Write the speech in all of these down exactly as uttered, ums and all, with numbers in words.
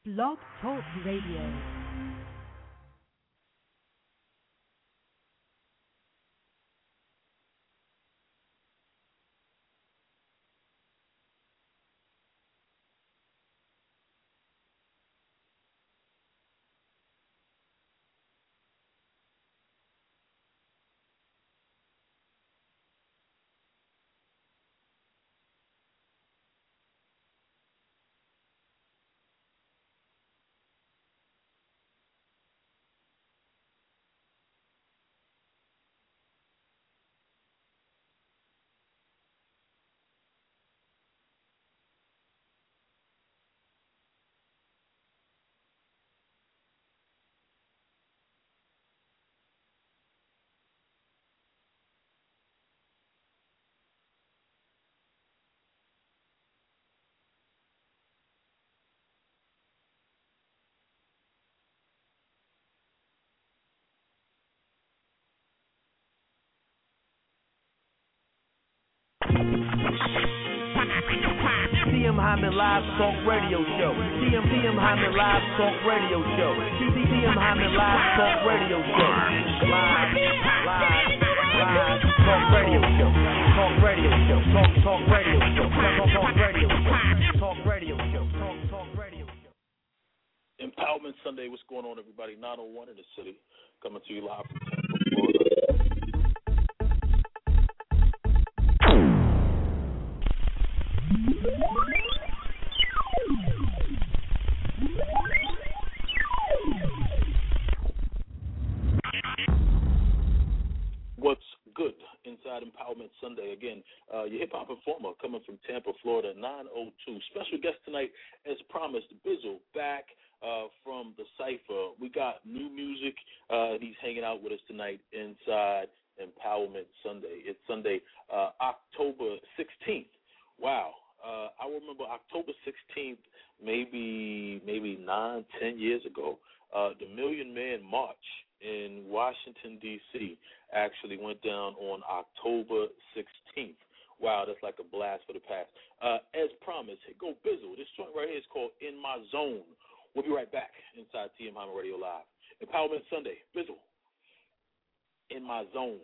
Blog Talk Radio. T M Hyman Live Talk Radio Show. T M T M Hyman Live Talk Radio Show. T M Hyman Live Talk Radio Show. Live, live, live Talk Radio Show. Talk Radio Show. Talk Talk Radio Show. Talk Talk Radio Show. Talk Radio Show. Talk Talk Radio Show. Empowerment Sunday. What's going on, everybody? nine oh one in the city, coming to you live from Tampa, Florida. What's good inside Empowerment Sunday? Again, uh, your hip-hop performer coming from Tampa, Florida, nine oh two. Special guest tonight, as promised, Bizzle, back uh, from the Cypher. We got new music, uh, and he's hanging out with us tonight inside Empowerment Sunday. It's Sunday, uh, October sixteenth. Wow. Uh, I remember October sixteenth, maybe maybe nine, ten years ago, uh, the Million Man March in Washington, D C actually went down on October sixteenth. Wow, that's like a blast for the past. Uh, as promised, hey, go Bizzle. This joint right here is called In My Zone. We'll be right back inside T M Hyman Radio Live. Empowerment Sunday, Bizzle, In My Zone.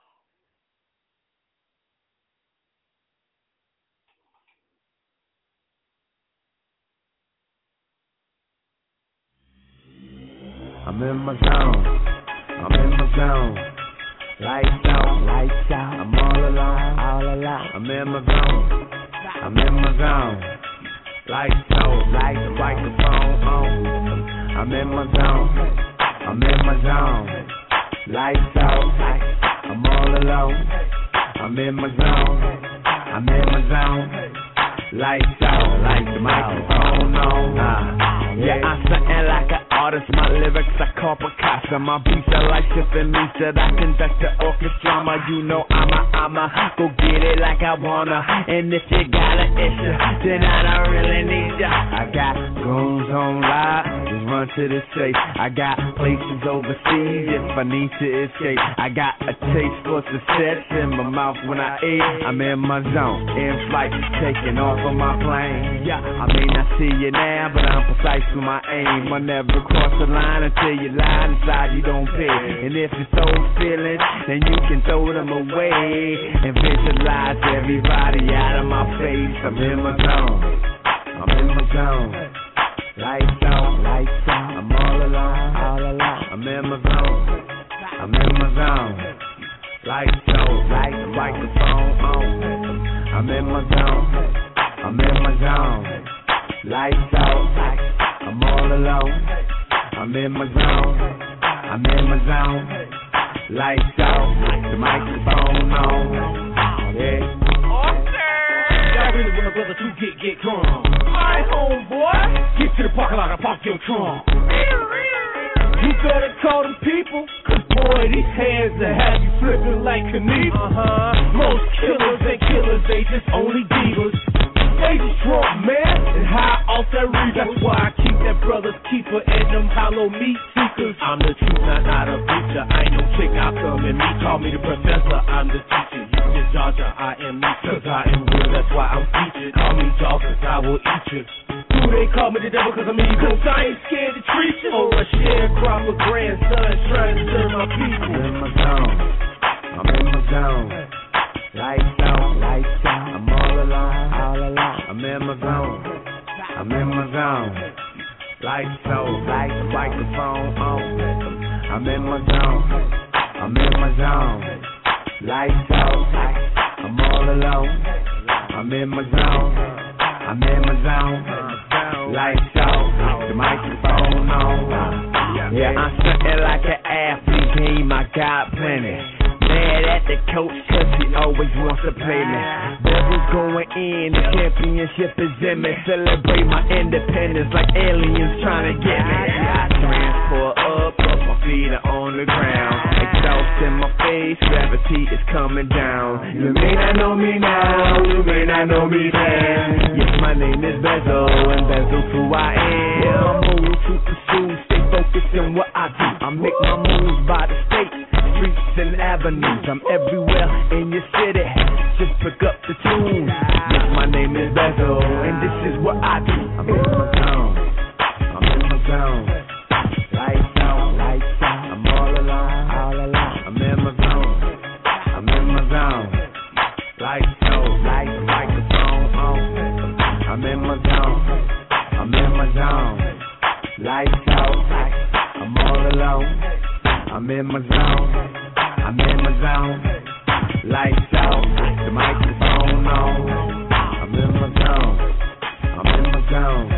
I'm in my zone, I'm in my zone. Lights out, lights out. I'm all alone, all alone. I'm in my zone, I'm in my zone. Lights out, lights, the microphone on. I'm in my zone, I'm in my zone. Lights out, I'm all alone. I'm in my zone, I'm in my zone. Lights out, like the microphone on. Uh, yeah, I'm something like an artist. My lyrics are called Picasso. My beats are like Tiffany me that I conduct the orchestra. You know I'm a, I'm a go get it like I wanna. And if you got an issue, then I don't really need ya. I got goons on live, just run to the safe. I got places overseas if I need to escape. I got a taste for success in my mouth when I eat. I'm in my zone, in flight, taking off on my plane. Yeah, I may not see you now, but I'm precise with my aim. I never cross the line until you lie inside, you don't pay. And if it's those feelings, then you can throw them away and visualize everybody out of my face. I'm in my zone, I'm in my zone. Lights out, lights out. I'm all alone, all alone. I'm in my zone, I'm in my zone. Lights out, light the microphone on. I'm in my zone, I'm in my zone. Lights out, I'm all alone. I'm in my zone, I'm in my zone. Lights out, the microphone on. Yeah. Y'all really want a brother to get, get calm. Alright, homeboy, get to the parking lot and park your trunk. You better call them people, cause boy, these hands that have you flipping like Knievel. Uh-huh. Most killers ain't killers, they just only divas. They just drunk, man, and high off that reed. That's why I keep that brother's keeper and them hollow meat seekers. I'm the truth, not, not a preacher. I ain't no chick, I come and me. Call me the professor, I'm the teacher. You just Georgia, I am me, cause I am real. That's why I'm teaching. Call me dog, cause I will eat you. Who they call me the devil cause I'm evil? Cause I ain't scared to treat you. Or a sharecropper grandson trying to serve my people. I'm in my zone. I'm in my zone. Lights out, lights out. I'm all alone, all alone. I'm in my zone. I'm in my zone. Lights out, lights, microphone on. I'm in my zone. I'm in my zone. Lights out. I'm all alone. I'm in my zone. I'm in my zone. Lights out. The microphone on. Yeah, I'm sweating like an athlete. Game I got plenty. Mad at the coach cause he always wants to play me. Bubbles going in, the championship is in me. Celebrate my independence like aliens trying to get me. I transport up, up, my feet are on the ground. Exhaust in my face, gravity is coming down. You may not know me now, you may not know me then. Yes, my name is Bezo, and Bezo's who I am. Move to pursue, stay focused on what I do. I make my moves by the state, streets and avenues. I'm everywhere in your city, just pick up the tune. Yes, my name is Bezo, and this is what I do. I'm in my zone, I'm in my zone. Lights out, lights out. I'm all alone, all alone. I'm in my zone, I'm in my zone. Lights out, lights, microphone on. I'm in my zone, I'm in my zone. Lights out, I'm all alone. I'm in my zone. I'm in my zone. Lights out, the microphone on. I'm in my zone. I'm in my zone.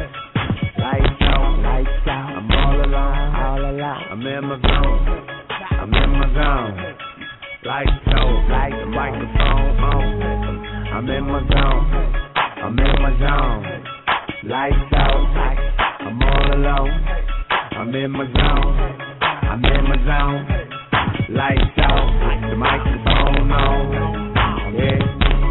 Lights out, lights out. I'm all alone, all alone. I'm in my zone. I'm in my zone. Lights out, light the microphone on. I'm in my zone. I'm in my zone. Lights out, I'm all alone. I'm in my zone. I'm in my zone. Lights out, the microphone on. Yeah.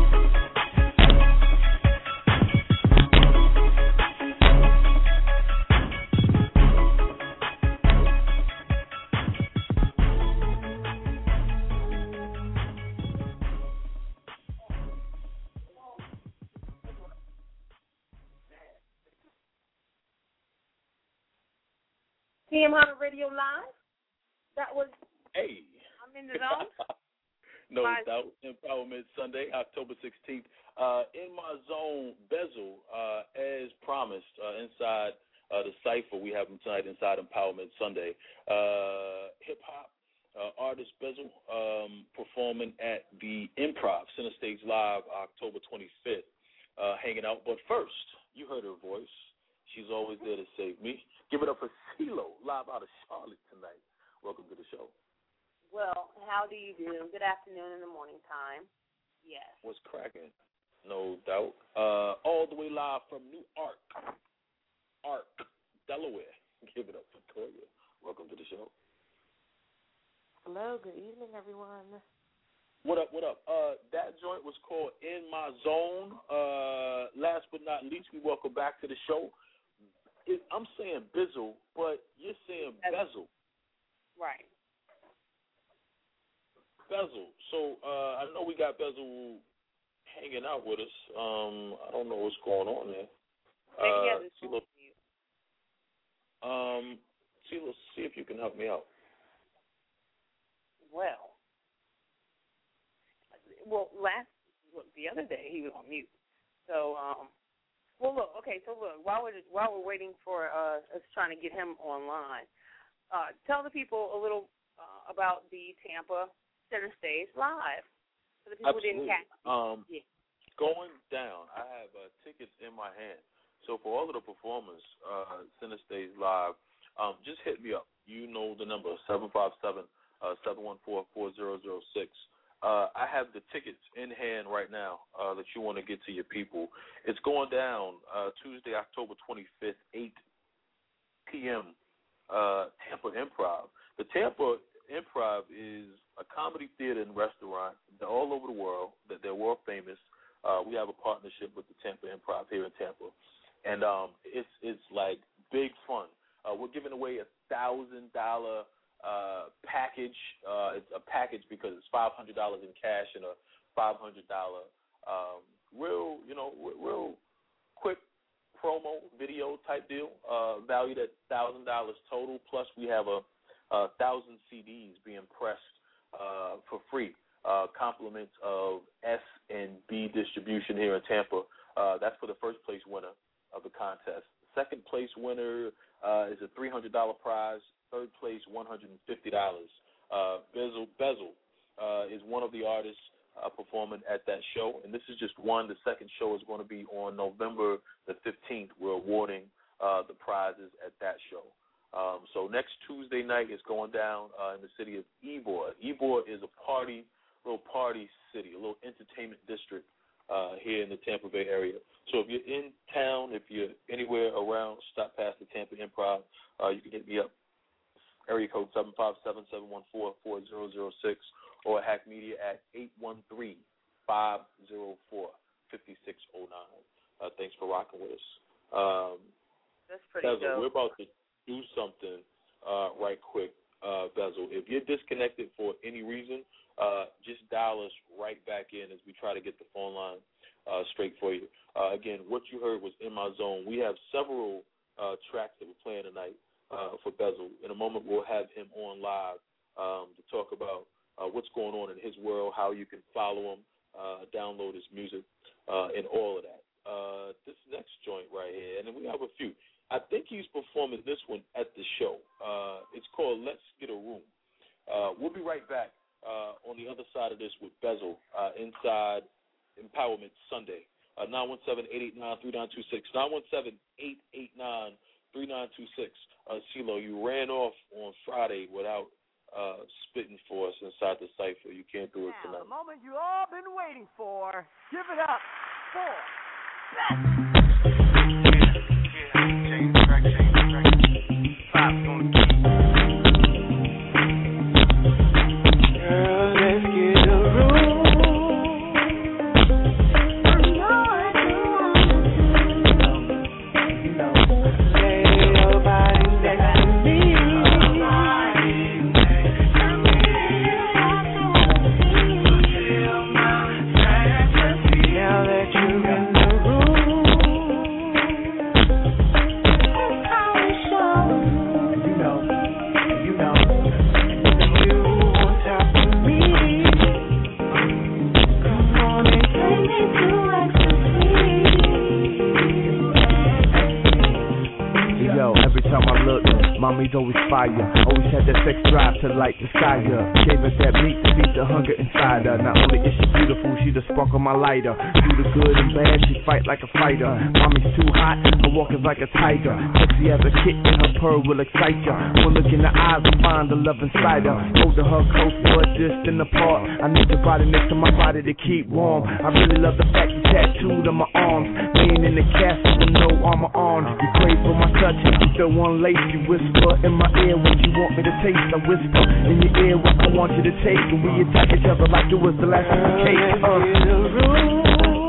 T M Hunter Radio Live. That was. Hey. I'm in the zone. No My... doubt. Empowerment Sunday, October sixteenth. Uh, in my zone, Bezel, uh, as promised, uh, inside uh, the cipher we have him tonight inside Empowerment Sunday. Uh, hip hop uh, artist Bezel um, performing at the Improv Center Stage Live, October twenty-fifth. Uh, hanging out. But first, you heard her voice. She's always there to save me. Give it up for CeeLo, live out of Charlotte tonight. Welcome to the show. Well, how do you do? Good afternoon in the morning time. Yes. What's cracking? No doubt. Uh, all the way live from New Ark, Ark, Delaware. Give it up for Toya. Welcome to the show. Hello. Good evening, everyone. What up? What up? Uh, that joint was called In My Zone. Uh, last but not least, we welcome back to the show. It, I'm saying Bizzle, but you're saying Bezel. Right. Bezel. So uh, I know we got Bezel hanging out with us. Um, I don't know what's going on there. Uh, CeeLo, um, CeeLo, see if you can help me out. Well, well, last well, the other day he was on mute. So, um, well, look, okay. So look, while we're just, while we're waiting for uh, us trying to get him online, uh, tell the people a little uh, about the Tampa Center Stage Live. For the people Absolutely. who didn't catch. Um, yeah. Going down, I have uh, tickets in my hand. So for all of the performers, uh, Center Stage Live, um, just hit me up. You know the number, seven five seven, seven one four, four zero zero six. Uh, I have the tickets in hand right now uh, that you want to get to your people. It's going down uh, Tuesday, October twenty-fifth, eight p.m., uh, Tampa Improv. The Tampa Improv is a comedy theater and restaurant. They're all over the world. They're world famous. Uh, we have a partnership with the Tampa Improv here in Tampa. And um, it's it's like big fun. Uh, we're giving away a one thousand dollars uh, package. Uh, it's a package because it's five hundred dollars in cash and a five hundred dollars um, real, you know, real quick, promo video type deal, uh, valued at one thousand dollars total. Plus, we have a, a thousand C Ds being pressed uh, for free. Uh, compliments of S and B distribution here in Tampa. Uh, that's for the first place winner of the contest. Second place winner uh, is a three hundred dollars prize. Third place, one hundred fifty dollars. Uh, Bezel, Bezel uh, is one of the artists uh, performing at that show, and this is just one. The second show is going to be on November the fifteenth. We're awarding uh, the prizes at that show. Um, so next Tuesday night is going down uh, in the city of Ybor. Ybor is a party, little party city, a little entertainment district uh, here in the Tampa Bay area. So if you're in town, if you're anywhere around, stop past the Tampa Improv, uh, you can hit me up. Area code seven five seven, seven one four, four zero zero six or Hack Media at eight one three, five zero four, five six zero nine. Uh, thanks for rocking with us. Um, That's pretty Bezel, dope. we're about to do something uh, right quick, uh, Bezel. If you're disconnected for any reason, uh, just dial us right back in as we try to get the phone line uh, straight for you. Uh, again, what you heard was In My Zone. We have several uh, tracks that we're playing tonight. Uh, for Bezel. In a moment, we'll have him on live um, to talk about uh, what's going on in his world, how you can follow him, uh, download his music, uh, and all of that. Uh, this next joint right here, and then we have a few. I think he's performing this one at the show. Uh, it's called Let's Get a Room. Uh, we'll be right back uh, on the other side of this with Bezel uh, inside Empowerment Sunday. Uh, nine one seven, eight eight nine, three nine two six, nine one seven, eight eight nine, three nine two six. Uh, CeeLo, you ran off on Friday without uh, spitting for us inside the cipher. You can't do it Now, tonight. the moment you all been waiting for. Give it up for Change the track, change the track. Vibes on the beat. Girl, let's get a room. I know I do want to. Lay your body next to me. Now that you're in the room, how we show. You know, you know, you on top of me. Come on and take me to ecstasy. Yo, every time I look, mommy's always fire. Always had that sex drive to light the sky up. Gave us that meat to feed the hunger inside her. Not only is she beautiful, she the spark of my lighter. Through the good and bad, she fight like a fighter. Mommy's too hot, her walk is like a tiger. Sexy as a kitten, her purr will excite ya. One look in the eyes will find the love inside her. Holding her close but distant apart. I need your body next to my body to keep warm. I really love the fact you tattooed on my arms. Laying in the castle with no armor on. You crave for my touch, you feel one lace. You whisper in my ear what you want me to taste. I whisper in your ear what I want you to taste. And we attack each other like it was the last of the case. Uh.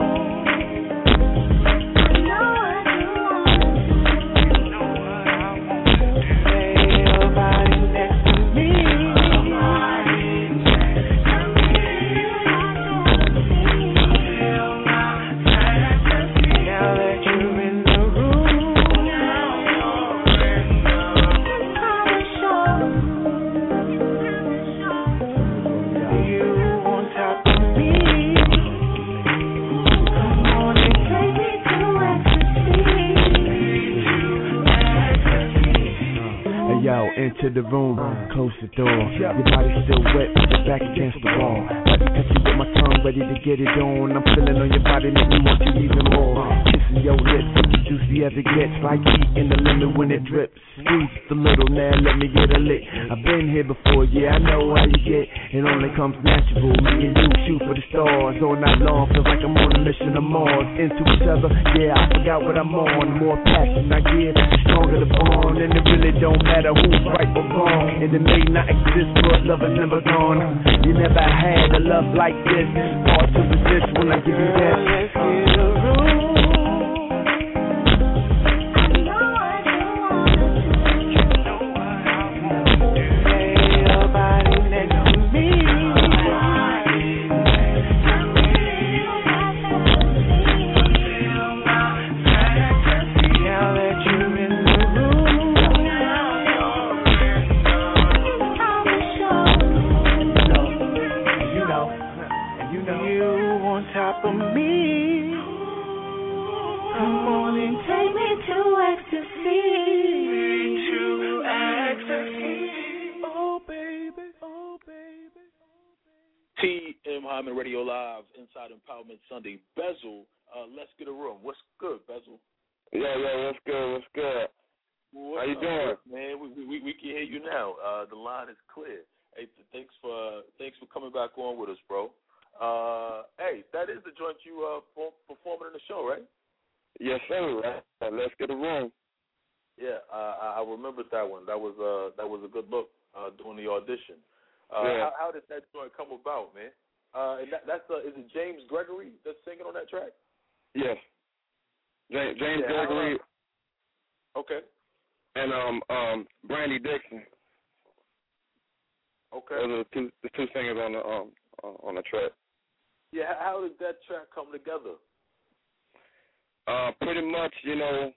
Into the room, close the door. Your body's still wet, put your back against the wall. Let me touch you with my tongue, ready to get it on. I'm feeling on your body, make me want you even more. Kissing your lips, juicy as it gets, like heat in the lemon when it drips. Squeeze the little, now let me get a lick. I've been here before, yeah, I know how you get. It only comes natural. Me and you shoot for the stars all night long. Feels like I'm on a mission to Mars. Into each other, yeah, I forgot what I'm on. More passion I give, the stronger the bond. And it really don't matter who's right or wrong. And it may not exist, but love is never gone. You never had a love like this. Hard to resist when I give you this. Let's get a room. Hyman Radio Live, Inside Empowerment Sunday. Bezel, uh, let's get a room. What's good, Bezel? Yo, yo, what's good? What's good? What's How you up, doing, man? We, we we can hear you now. Uh, the line is clear. Hey, thanks for thanks for coming back on with us, bro. Uh, hey, that is the joint you uh performing in the show, right? Yes, sir. Right. Let's get a room. Yeah, uh, I remembered that one. That was uh that was a good look uh, during the audition. Uh, Yeah. how, how did that joint come about, man? Uh, and that, that's uh, is it James Gregory that's singing on that track? Yes. James, James Yeah, Gregory Okay. and um um Brandy Dixon. Okay. Those are the two the two singers on the um uh, on the track. Yeah, how how did that track come together? Uh, pretty much, you know,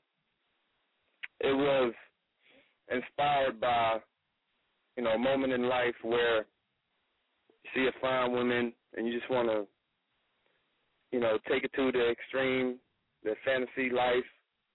it was inspired by, you know, a moment in life where you see a fine woman and you just want to, you know, take it to the extreme, the fantasy life.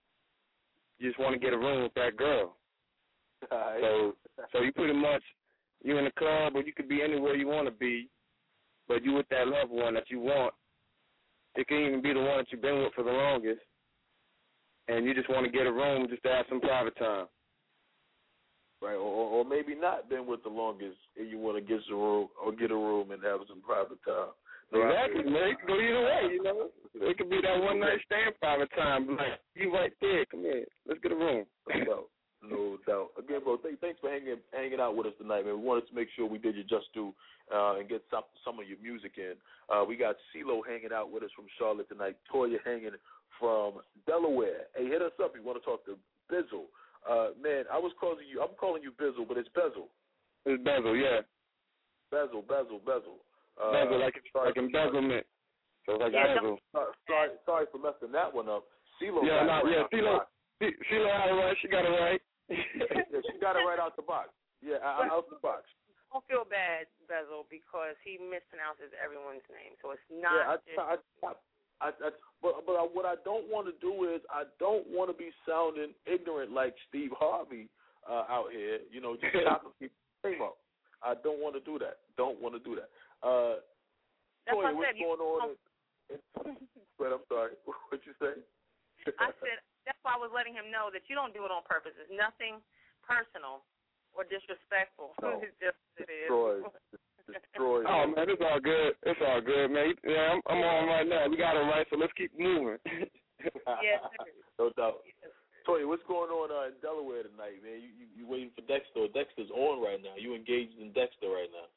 You just want to get a room with that girl. Right. So, so you pretty much, you in the club or you could be anywhere you want to be, but you with that loved one that you want. It can even be the one that you've been with for the longest, and you just want to get a room just to have some private time. Right, or, or maybe not been with the longest, and you want to get some room or get a room and have some private time. So Exactly, man. It can go either way, you know. It could be that one night stand private time. Like, you right there. Come here. Let's get a room. No doubt. No doubt. Again, bro, th- thanks for hanging hanging out with us tonight, man. We wanted to make sure we did you just due uh, and get some some of your music in. Uh, we got CeeLo hanging out with us from Charlotte tonight. Toya hanging from Delaware. Hey, hit us up if you want to talk to Bizzle. Uh, man, I was calling you. I'm calling you Bizzle, but it's Bezel. It's Bezel, yeah. Bezel, Bezel, Bezel. Uh, Bezel, like it's like embezzlement. So it's like Yeah, Bezel. Uh, sorry, sorry for messing that one up. CeeLo Yeah, got no, it right yeah, out the CeeLo, box. C- CeeLo had it right. She got it right. Yeah, she got it right out the box. Yeah, out, out the box. Don't feel bad, Bezel, because he mispronounces everyone's name, so it's Yeah, not. I, just, I, I, I, I, but but I, what I don't want to do is I don't want to be sounding ignorant like Steve Harvey uh, out here. You know, just chopping people's name up. I don't want to do that. Don't want to do that. Uh, That's Toya, what I what's said. going You, on? In, but I'm sorry. What you say? I said that's why I was letting him know that you don't do it on purpose. It's nothing personal or disrespectful. No. It's just it is. Destroy. Destroy. Oh, man, it's all good. It's all good, man. Yeah, I'm, I'm on right now. We got it right, so let's keep moving. Yes, sir. No doubt. Toya, what's going on uh, in Delaware tonight, man? You, you you waiting for Dexter? Dexter's on right now. You engaged in Dexter right now?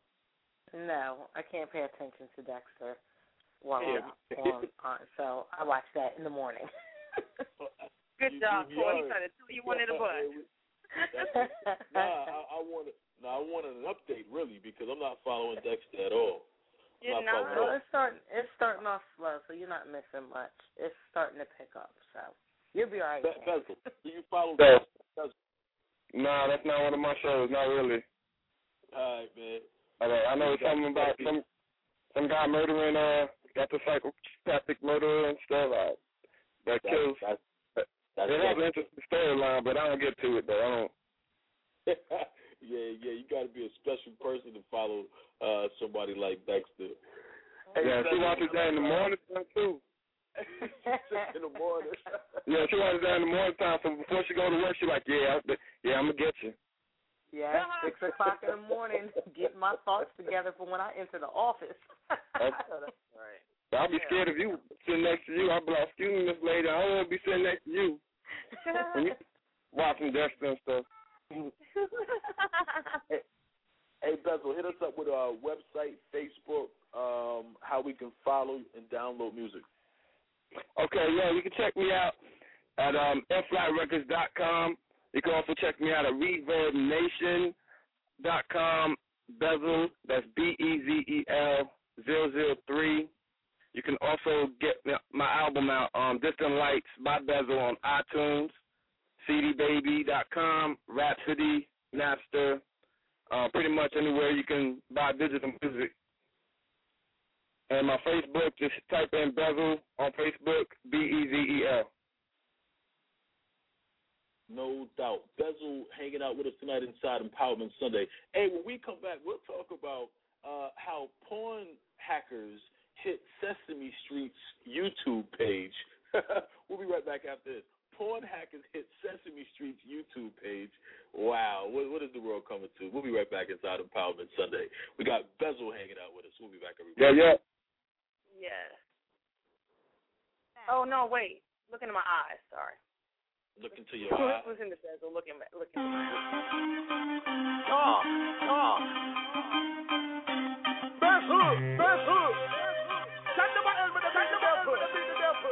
No, I can't pay attention to Dexter while Yeah. I'm on, on, so I watch that in the morning. Good You- job, you Toy. young. He tried to tell you one in the butt. nah, I, I wanted no, I wanted an update really because I'm not following Dexter at all. I'm You're not following at not. all. Well, it's starting. It's starting off slow, so you're not missing much. It's starting to pick up, so you'll be all right. Be- Bezel, do you follow Bezel. Bezel? Nah, that's not one of my shows. Not really. All right, man. All right, I know You got- something you about got some some guy murdering uh got the psychopathic murderer and stuff. Uh, that That's, kills. that's, that's, It has an interesting storyline, but I don't get to it though. I don't. yeah, yeah. You got to be a special person to follow uh, somebody like Dexter. Hey, Yeah, she Bezel, watches that in the morning time too. in the morning. Yeah, she watches that in the morning time. So before she go to work, she like, yeah, I, yeah, I'm gonna get you. Yeah, six o'clock in the morning, get my thoughts together for when I enter the office. Okay. Right. I'll be scared of you sitting next to you. I'll be like, excuse me, Miss Lady, I don't want to be sitting next to you. When you watching Dexter and stuff. hey, hey, Bezel, hit us up with our website, Facebook, um, how we can follow and download music. Okay, yeah, you can check me out at um, f flat records dot com. You can also check me out at reverb nation dot com. Bezel, that's B E Z E L zero zero three. You can also get my album out, um, Distant Lights by Bezel on iTunes, c d baby dot com, Rhapsody, Napster, uh, pretty much anywhere you can buy digital music. And my Facebook, just type in Bezel on Facebook, B E Z E L. No doubt. Bezel hanging out with us tonight inside Empowerment Sunday. Hey, when we come back, we'll talk about uh, how porn hackers hit Sesame Street's YouTube page. We'll be right back after this. Porn hackers hit Sesame Street's YouTube page. Wow, what, what is the world coming to? We'll be right back inside Empowerment Sunday. We got Bezel hanging out with us. We'll be back, everybody. Yeah, yeah. Yes. Oh, no, wait. Look into my eyes. Sorry. Look into your eyes. Listen to Bezel. Look, in, look into my eyes. Oh, oh. Bezel, Bezel. Take the button with the take the button with the beat the devil.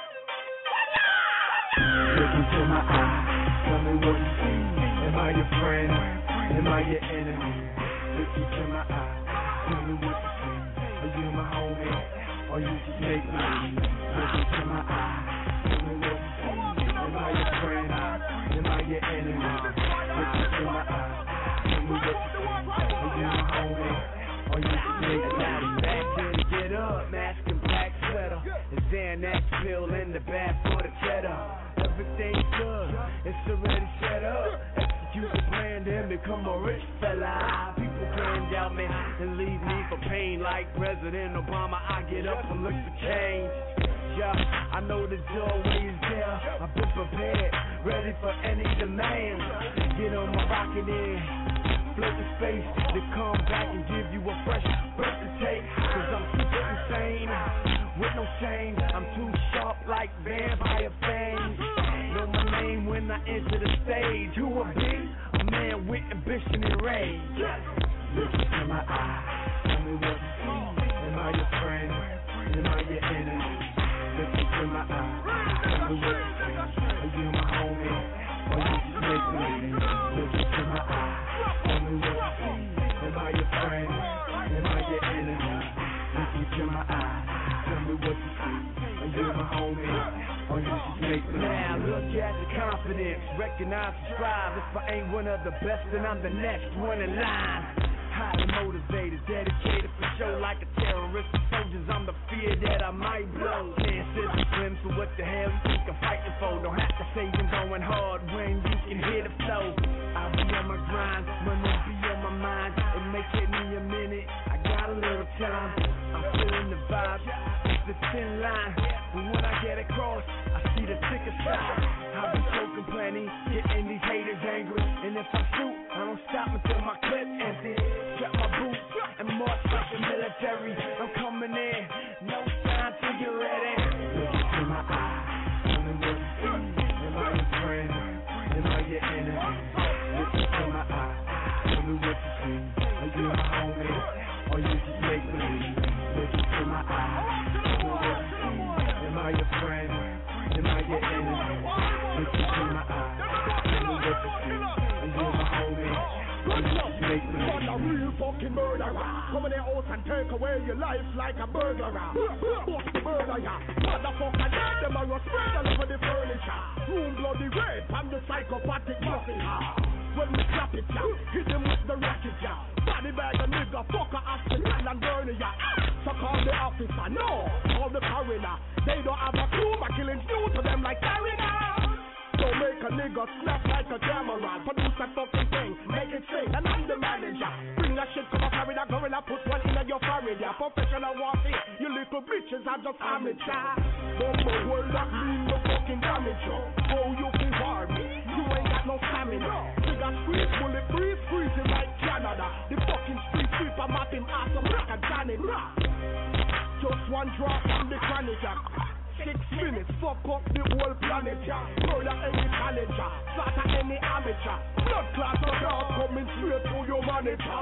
Look into my eyes, tell me what you see. Am I your friend? Am I your enemy? Look into my eyes, tell me what you see. Are you my homie, or you just make me? Look into my eyes, tell me what you see. Am I your friend? Am I your enemy? Look into my eyes, tell me what you see. Are you my homie, or you just make me? Back here to get up, mask and black sweater. The Xanax pill in the bag for the cheddar. Everything's good, it's already set up. Execute the plan, then become a rich fella. People can't doubt me and leave me for pain. Like President Obama, I get up and look for change. Yeah, I know the doorway is there. I've been prepared, ready for any demand. Get on my rocket in, float the space to come back and give you a fresh breath to take. Cause I'm super insane, with no shame. I'm too sharp like vampire fangs. Know my name when I enter the stage. Who a be? A man with ambition and rage. Look into my eyes, tell me what you see. Am I your friend? Am I your enemy? Look into my eyes, tell me what you see. Are you my homie, or you just make me? Look into my eyes, tell me what you see. Am I your friend? Am I your enemy? Look into my eyes, tell me what you see. Are you my homie, or you just make me? Now look at the confidence, recognize and strive. If I ain't one of the best, then I'm the next one in line. Highly motivated, dedicated for show like a terrorist. Soldiers, I'm the fear that I might blow. Can't sit and swim, so what the hell you think I'm fighting for? Don't have to say I'm going hard when you can hear the flow. I'll be on my grind, money be on my mind. It may take me a minute, I got a little time. I'm feeling the vibe, it's the thin line. But when I get across, I see the thicker side. I'll be choking plenty, getting these haters angry. And if I shoot, I don't stop until my clip empty. Strap my boots and march like the military. I'm coming in, no sign till you're ready. Look into my eyes, tell me what you see. Am I your friend? Am I your enemy? Look into my eyes, tell me what you see. Are you my homie, or you just make believe? Look into my eyes, tell me what you see. Am I your friend? Am I your enemy? Look into my eyes, tell me what you see. Are you my homie, or you just make believe? A real fucking murderer. Come in the house and take away your life like a burglar. Bust the murderer. Motherfucker, dead them are your spread all over the furniture. Room bloody rape and the psychopathic muffin. When we slap it, ya, hit him with the racket, ya. Body bag a nigga, fucker, Aston and burn ya. So call the officer, no, call the coroner. They don't have a clue, my killing's new to them like Carina. Don't make a nigga snap like a camera. Produce that fucking thing, make it sing, and I'm the manager. Bring that shit, come up, carry that gorilla, put one in your forehead. Yeah, professional warfare, you little bitches are just amateur. Don't the world that mean no fucking damage, yo. Oh, you can war me, you ain't got no stamina. Nigga squeeze, bullet freeze, freezing like Canada. The fucking street sweeper, mapping ass up like a Janet. Just one drop from the chronic. Six minutes, fuck up the whole planet, yeah. Murder any challenger, slaughter any amateur. Blood clot or dog coming straight to your monitor.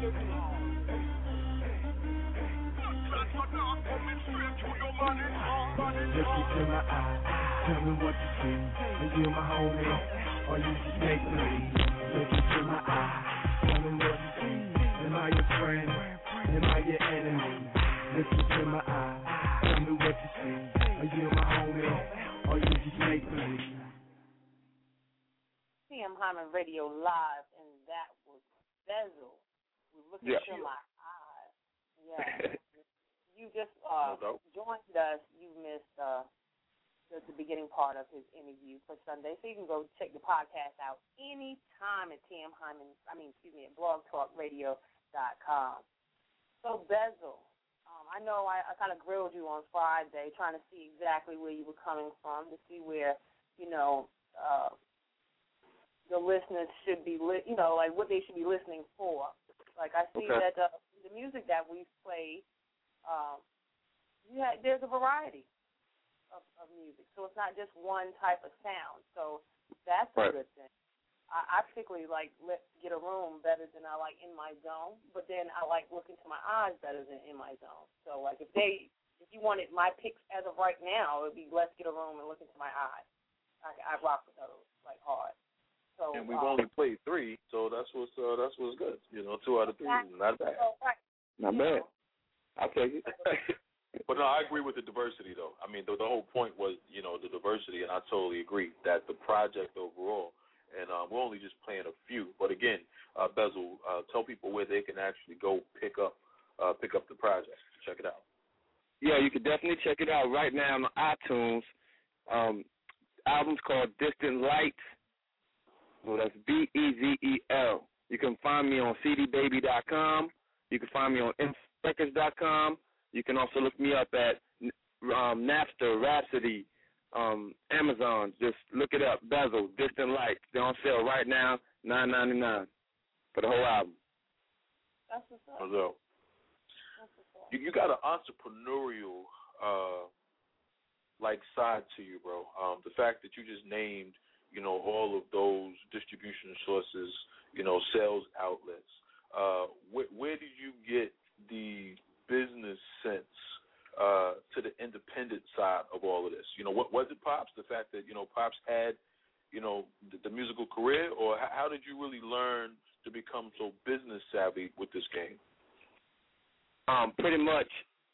Look into my eyes, tell me what you see. Are you my homie, or you just make believe? Look into my eyes, tell me what you see. Am I your friend? Am I your enemy? Look into my eyes, tell me what you see. Are you my homie, or you just make believe? C M Hyman Radio Live, and that was Bezel. We look yeah. into my eyes. Yeah. You just uh, joined us. You missed uh, the, the beginning part of his interview for Sunday, so you can go check the podcast out anytime at T M Hyman. I mean, excuse me, at blog talk radio dot com. So Bezel, um, I know I, I kind of grilled you on Friday, trying to see exactly where you were coming from, to see where, you know, uh, the listeners should be, li- you know, like what they should be listening for. Like I see Okay. that uh, the music that we've played, um, you had, there's a variety of, of music, so it's not just one type of sound. So that's a Right. good thing. I, I particularly like Let's Get a Room better than I like In My Zone, but then I like Look Into My Eyes better than In My Zone. So like if they, if you wanted my picks as of right now, it would be Let's Get a Room and Look Into My Eyes. I, I rock with those like hard. So And we've um, only played three, so that's what's uh, that's what's good. You know, two out of three is not bad. so, right, Not you bad. know. I'll take it. But no, I agree with the diversity, though. I mean, the, the whole point was, you know, the diversity, and I totally agree that the project overall, and uh, we're only just playing a few. But again, uh, Bezel, uh, tell people where they can actually go pick up, uh, pick up the project. Check it out. Yeah, you can definitely check it out right now on iTunes. Um, album's called Distant Lights. Well, that's B E Z E L. You can find me on C D baby dot com. You can find me on info records dot com. You can also look me up at um, Napster, Rhapsody, um, Amazon. Just look it up. Bezel, Distant Lights. They're on sale right now, nine ninety-nine for the whole album. That's what's up. So, That's what's up. you, you got an entrepreneurial uh, like side to you, bro. Um, the fact that you just named, you know, all of those distribution sources, you know, sales outlets. Uh, where, where did you get the business sense uh, to the independent side of all of this? You know, what was it, Pops? The fact that, you know, Pops had, you know, the, the musical career, or how, how did you really learn to become so business savvy with this game? Um, pretty much,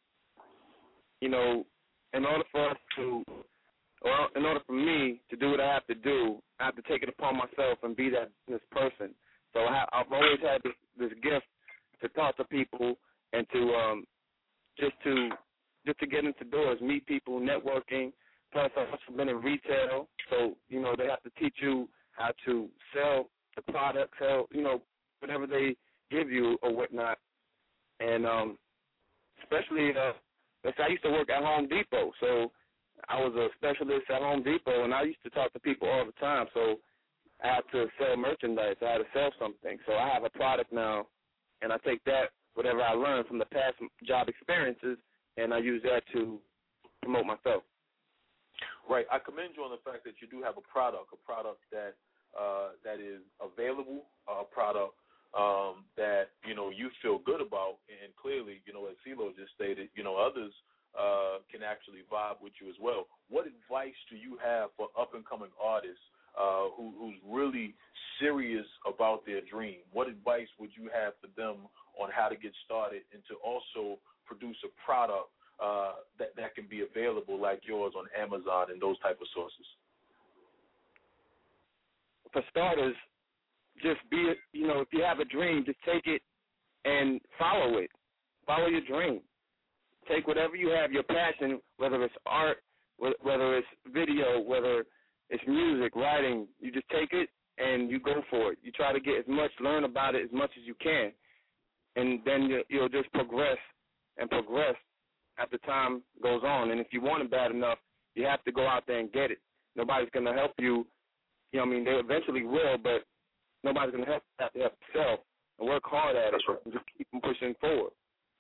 you know, in order for us to, or in order for me to do what I have to do, I have to take it upon myself and be that business person. So I have, I've always had this, this gift to talk to people and to um, just to just to get into doors, meet people, networking. Plus, I've also been in retail, so you know they have to teach you how to sell the product, sell you know whatever they give you or whatnot. And um, especially, uh, I used to work at Home Depot, so I was a specialist at Home Depot, and I used to talk to people all the time. So I had to sell merchandise. I had to sell something. So I have a product now, and I take that, whatever I learned from the past job experiences, and I use that to promote myself. Right. I commend you on the fact that you do have a product, a product that uh, that is available, a product um, that, you know, you feel good about, and clearly, you know, as CeeLo just stated, you know, others uh, can actually vibe with you as well. What advice do you have for up-and-coming artists uh, who, who's really serious about their dream? What advice would you have for them on how to get started and to also produce a product uh, that, that can be available like yours on Amazon and those type of sources? For starters, just be, you know, if you have a dream, just take it and follow it. Follow your dream. Take whatever you have, your passion, whether it's art, whether it's video, whether it's music, writing, you just take it and you go for it. You try to get as much, learn about it as much as you can, and then you'll just progress and progress as the time goes on. And if you want it bad enough, you have to go out there and get it. Nobody's going to help you. You know what I mean? They eventually will, but nobody's going to help you. You have to help yourself and work hard at That's it right. and just keep pushing forward.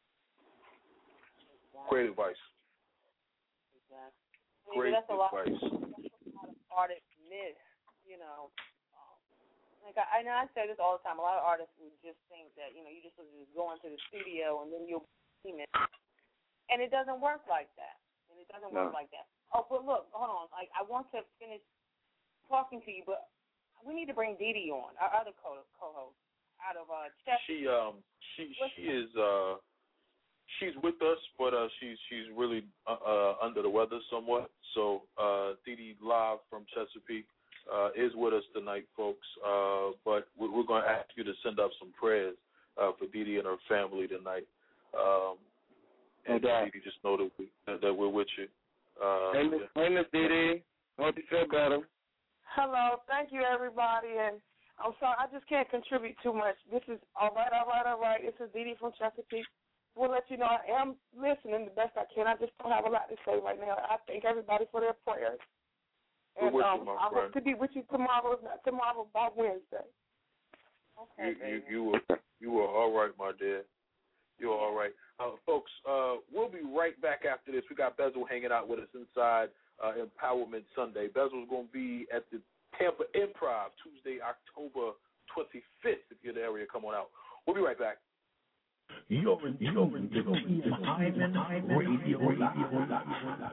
Great advice. Exactly. Great that's a lot, advice. that's a lot of artists miss, you know. Um, like I, I know I say this all the time. A lot of artists would just think that, you know, you just just go into the studio and then you'll be it. And it doesn't work like that. And it doesn't No. work like that. Oh, but look, hold on. Like I want to finish talking to you, but we need to bring Dee Dee on, our other co- co-host out of uh, Chester. She um she she is uh she's with us, but uh she's she's really uh, uh under the weather somewhat. So uh Dee Dee live from Chesapeake uh is with us tonight, folks. Uh but we're, we're going to ask you to send up some prayers uh for Dee Dee and her family tonight. Um and No Dee Dee, just know that we that we're with you. Uh, Hey, Miss yeah. hey, Miss Dee Dee. Hope you feel better. Hello, thank you, everybody, and I'm sorry, I just can't contribute too much. This is all right, all right, all right. This is Dee Dee from Chesapeake, will let you know I am listening the best I can. I just don't have a lot to say right now. I thank everybody for their prayers. And with um, you, my I friend. hope to be with you tomorrow, if not tomorrow, by Wednesday. Okay, You, you, you, were, you were all right, my dear. You were all right. Uh, folks, uh, we'll be right back after this. We got Bezel hanging out with us inside uh, Empowerment Sunday. Bezel's going to be at the Tampa Improv Tuesday, October twenty-fifth. If you're in the area, come on out. We'll be right back. You're in tune to the Hyman Radio Live.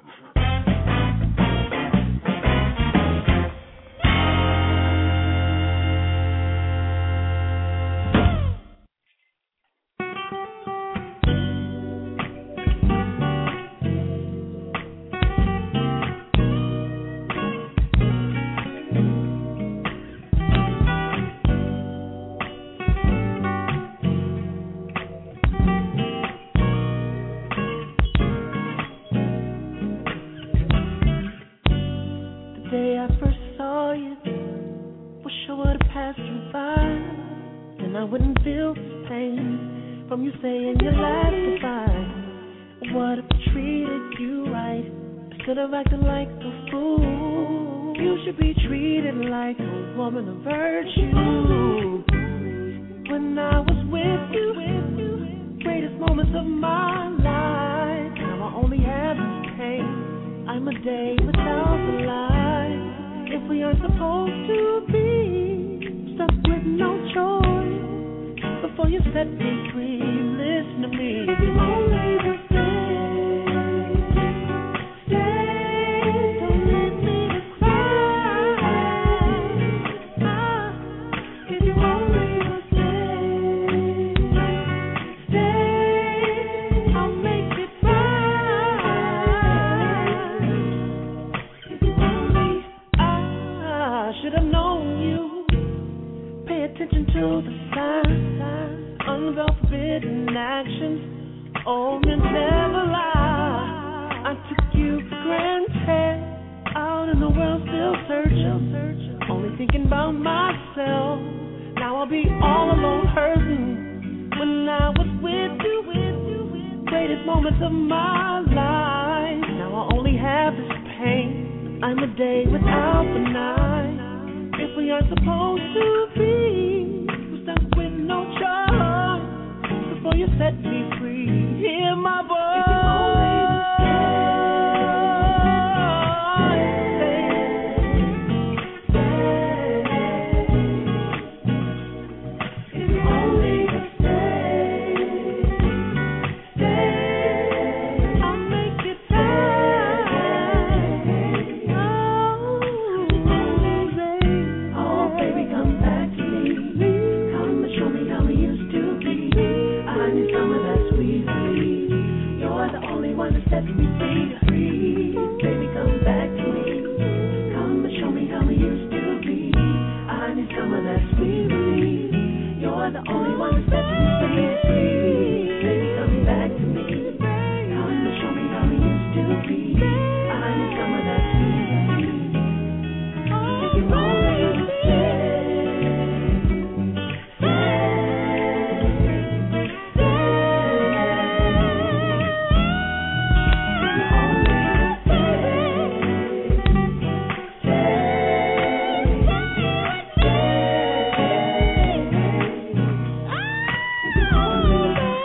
From you saying your life goodbye. What if I treated you right instead of acting like a fool? You should be treated like a woman of virtue. When I was with you, greatest moments of my life. Now I only have this pain. I'm a day without the light. If we aren't supposed to be stuck with no choice. Before you set me free, listen to me. If you only will stay, stay, don't let me cry. If you only will stay, stay, I'll make it right. If you only, I should have known you. Pay attention to the signs. Unveil forbidden actions, omens never lie. I took you for granted, out in the world still searching, only thinking about myself. Now I'll be all alone hurting. When I was with you, with you, greatest moments of my life. Now I only have this pain. I'm a day without the night. If we aren't supposed to be, we're stuck with no choice. Before you set me free, hear my voice. If you only will stay, stay, I'll make it right. Oh, oh, baby, come back to me. Come and show me how we used to be. I need some of that sweet sweet. You're the only one that sets me free, free. Baby, come back to me. Come and show me how we used to be. I need some of that sweet relief. You're the only one that sets me free, free. Baby, come back to me. Come and show me how we used to be. I need some of that sweet relief. If you only will stay. Oh,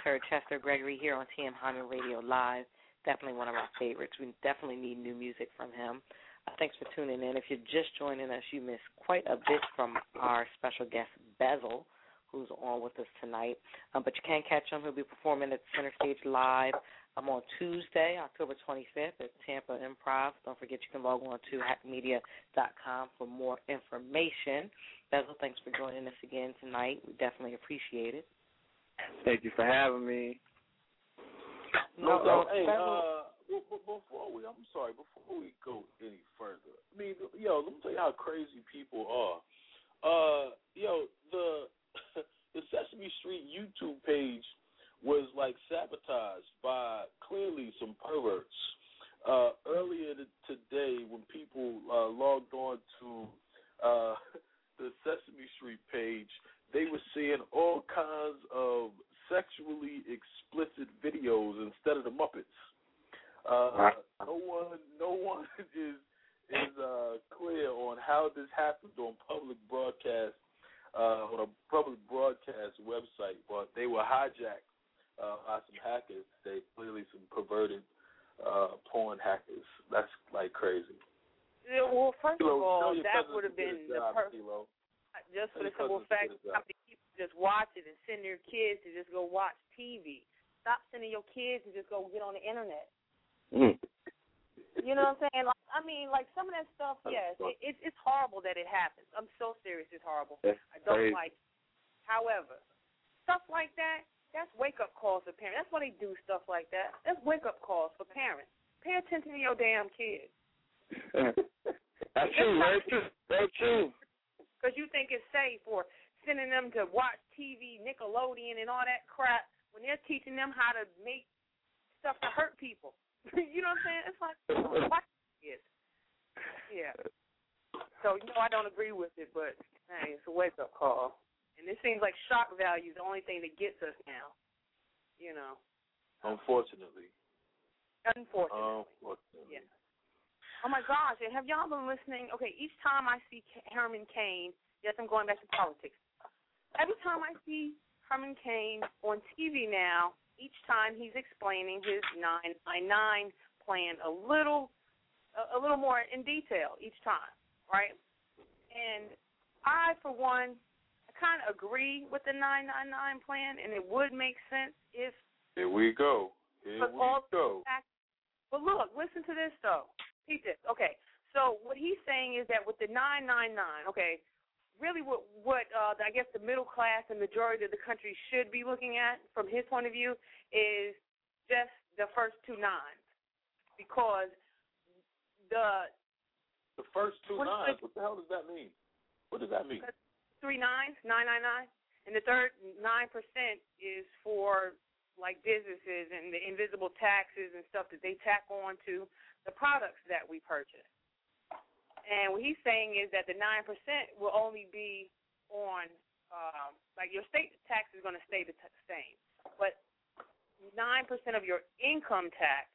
heard Chester Gregory here on T M Hyman Radio Live. Definitely one of our favorites. We definitely need new music from him. Uh, thanks for tuning in. If you're just joining us, you missed quite a bit from our special guest, Bezel, who's on with us tonight. Um, but you can catch him. He'll be performing at Center Stage Live um, on Tuesday, October twenty-fifth at Tampa Improv. Don't forget you can log on to hack media dot com for more information. Bezel, thanks for joining us again tonight. We definitely appreciate it. Thank you for having me. No, No, no, uh, hey, Bezel, uh, b- b- before we, I'm sorry, before we go any further, I mean, yo, let me tell you how crazy people are. Uh, yo, the the Sesame Street YouTube page was like sabotaged by clearly some perverts. Uh, earlier today, when people uh, logged on to uh, the Sesame Street page, they were seeing all kinds of sexually explicit videos instead of the Muppets. Uh, no one, no one is is uh, clear on how this happened on public broadcast, uh, on a public broadcast website, but they were hijacked uh, by some hackers. They clearly some perverted uh, porn hackers. That's like crazy. Yeah, well, first Kilo, of all, tell your that cousins would have to get been a the job, perfect. Kilo. Just for Tell the your simple cousins to fact get a that job. how many people just watch it and send their kids to just go watch T V. Stop sending your kids to just go get on the internet. Mm. You know what I'm saying? Like, I mean, like some of that stuff, yes, it, it, it's horrible that it happens. I'm so serious, it's horrible. That's I don't crazy. like it. However, stuff like that, that's wake-up calls for parents. That's why they do stuff like that. That's wake-up calls for parents. Pay attention to your damn kids. That's true, very true, very true. Because you think it's safe or sending them to watch T V, Nickelodeon, and all that crap when they're teaching them how to make stuff to hurt people. You know what I'm saying? It's like, watch kids. Yeah. So, you know, I don't agree with it, but, hey, it's a wake-up call. And it seems like shock value is the only thing that gets us now, you know. Unfortunately. Unfortunately. Unfortunately. Yeah. Oh, my gosh. And have y'all been listening? Okay, each time I see Herman Cain, yes, I'm going back to politics. Every time I see Herman Cain on T V now, each time he's explaining his nine nine nine plan a little a, a little more in detail each time, right? And I, for one, I kind of agree with the nine nine nine plan, and it would make sense if... Here we go. Here we go. Facts, but look, listen to this, though. Keep this. Okay, so what he's saying is that with the nine nine nine, okay, really what, what uh, I guess the middle class and majority of the country should be looking at, from his point of view, is just the first two nines. Because the... The first two what nines, the, what the hell does that mean? What does that mean? Three nines, nine nine nine, and the third nine percent is for like businesses and the invisible taxes and stuff that they tack on to the products that we purchase. And what he's saying is that the nine percent will only be on, um, like your state tax is going to stay the t- same, but nine percent of your income tax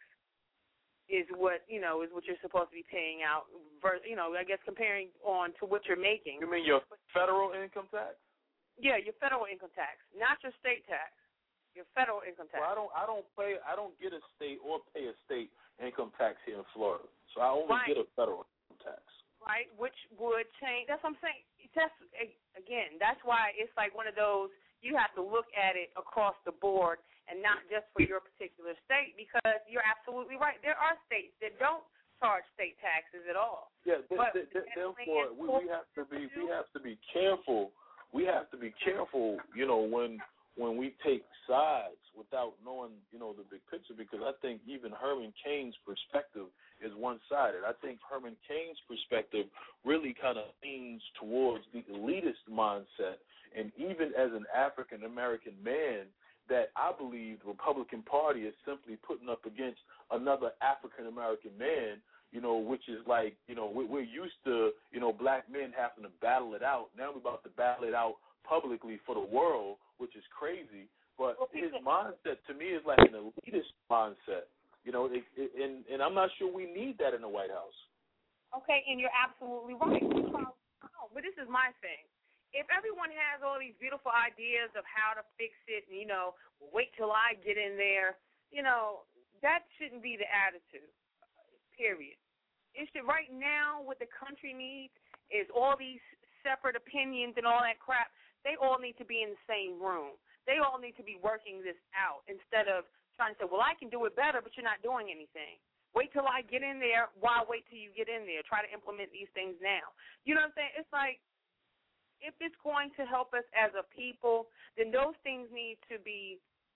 is what, you know, is what you're supposed to be paying out, versus, you know, I guess comparing on to what you're making. You mean your federal income tax? Yeah, your federal income tax, not your state tax. Your federal income tax. Well, I don't, I don't pay, I don't get a state or pay a state income tax here in Florida, so I only right. get a federal income tax. Right, which would change. That's what I'm saying. That's, again, that's why it's like one of those, you have to look at it across the board and not just for your particular state, because you're absolutely right. There are states that don't charge state taxes at all. Yeah, th- but th- th- therefore we, we have to be we have to be careful. We have to be careful, you know, when when we take sides without knowing, you know, the big picture, because I think even Herman Cain's perspective is one-sided. I think Herman Cain's perspective really kind of leans towards the elitist mindset, and even as an African-American man, that I believe the Republican Party is simply putting up against another African-American man, you know, which is like, you know, we're used to, you know, black men having to battle it out. Now we're about to battle it out publicly for the world, which is crazy. But his mindset, to me, is like an elitist mindset. You know, it, it, and, and I'm not sure we need that in the White House. Okay, and you're absolutely right. But this is my thing. if everyone has all these beautiful ideas of how to fix it, and, you know, wait till I get in there, you know, that shouldn't be the attitude, period. It should, right now, what the country needs is all these separate opinions and all that crap. They all need to be in the same room. They all need to be working this out instead of trying to say, well, I can do it better, but you're not doing anything. Wait till I get in there. Why wait till you get in there? Try to implement these things now. You know what I'm saying? It's like, if it's going to help us as a people, then those things need to be,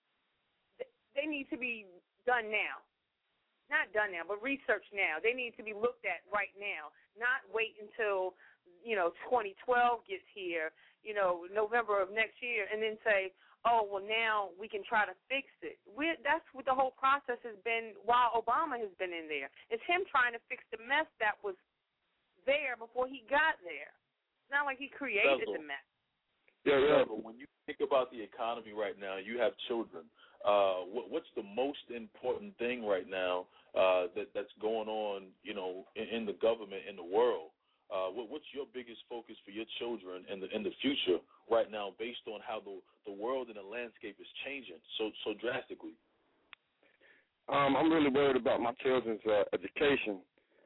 they need to be done now. Not done now, but researched now. They need to be looked at right now, not wait until, you know, twenty twelve gets here, you know, November of next year, and then say, oh, well, now we can try to fix it. We're, that's what the whole process has been while Obama has been in there. It's him trying to fix the mess that was there before he got there. It's not like he created Bezel. the mess. Yeah, yeah. But when you think about the economy right now, you have children. Uh, what, what's the most important thing right now uh, that that's going on, you know, in, in the government, in the world? Uh, what, what's your biggest focus for your children in the in the future right now, based on how the the world and the landscape is changing so so drastically? Um, I'm really worried about my children's uh, education.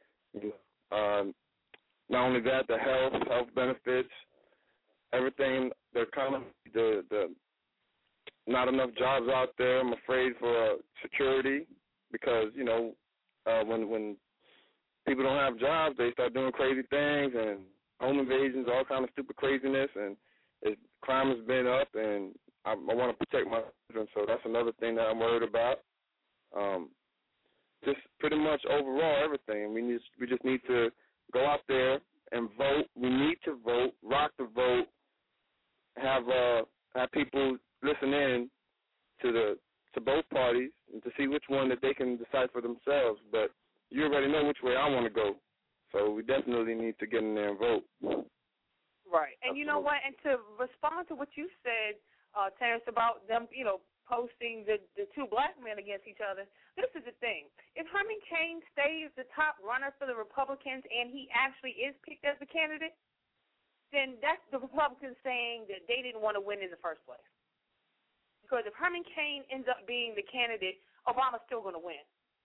Um, not only that, the health, health benefits, everything, the economy, the the not enough jobs out there. I'm afraid for uh, security because, you know, uh, when when people don't have jobs, they start doing crazy things and home invasions, all kind of stupid craziness, and it, crime has been up, and I, I want to protect my children, so that's another thing that I'm worried about. Um, just pretty much overall everything. We need, we just need to go out there and vote. We need to vote, rock the vote, have uh, have people listen in to the to both parties and to see which one that they can decide for themselves. But you already know which way I want to go, so we definitely need to get in there and vote. Right, and Absolutely. You know what? And to respond to what you said, uh, Terrence, about them, you know, posting the the two black men against each other. This is the thing: if Herman Cain stays the top runner for the Republicans and he actually is picked as the candidate, then that's the Republicans saying that they didn't want to win in the first place. Because if Herman Cain ends up being the candidate, Obama's still going to win.